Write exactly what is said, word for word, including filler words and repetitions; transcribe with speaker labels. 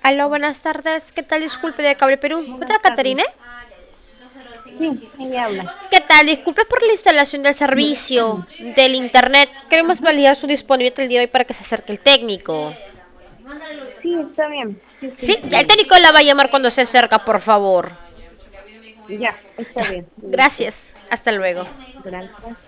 Speaker 1: Aló, buenas tardes. ¿Qué tal? Disculpe de Cable Perú.
Speaker 2: Buenas
Speaker 1: ¿Otra
Speaker 2: tardes.
Speaker 1: Caterina?
Speaker 2: Sí, ella habla.
Speaker 1: ¿Qué tal? Disculpe por la instalación del servicio del internet. Queremos
Speaker 2: Ajá.
Speaker 1: validar su disponibilidad el día de hoy para que se acerque el técnico.
Speaker 2: Sí, está bien. Sí, estoy
Speaker 1: Sí, el
Speaker 2: disponible.
Speaker 1: técnico la va a llamar cuando se acerca, por favor.
Speaker 2: Ya, está
Speaker 1: Ya.
Speaker 2: bien. Listo.
Speaker 1: Gracias. Hasta luego.
Speaker 2: Gracias.